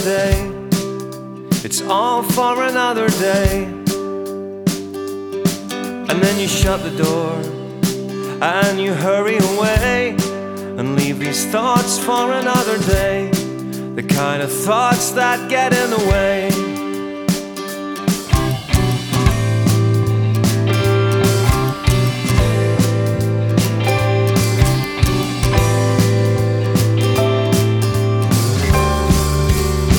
day. It's all for another day. And then you shut the door and you hurry away and leave these thoughts for another day, the kind of thoughts that get in the way.